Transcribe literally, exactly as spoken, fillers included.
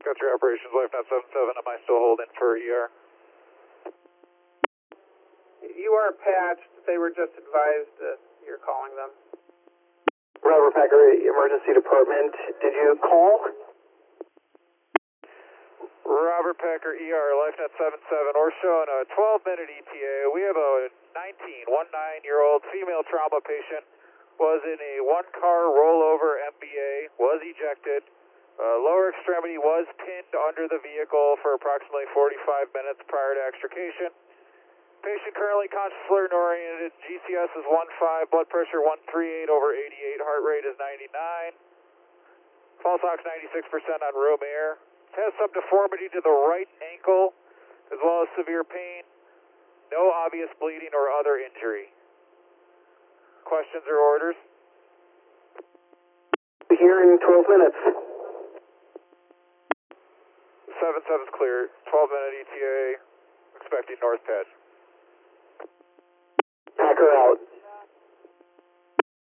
Country Operations, LifeNet seven seven. Am I still holding for E R? You are patched. They were just advised that you're calling them. Robert Packer, Emergency Department. Did you call? Robert Packer, E R, LifeNet seven seven. We're showing a twelve minute E T A. We have a nineteen, one nine-year-old female trauma patient. Was in a one-car rollover M B A. Was ejected. Uh, lower extremity was pinned under the vehicle for approximately forty-five minutes prior to extrication. Patient currently conscious, alert, and oriented. G C S is one five, blood pressure one thirty-eight over eighty-eight, heart rate is ninety-nine. Pulse ox ninety-six percent on room air. Has some deformity to the right ankle, as well as severe pain. No obvious bleeding or other injury. Questions or orders? Here in twelve minutes. seven seven's clear. twelve minute E T A. Expecting north pad.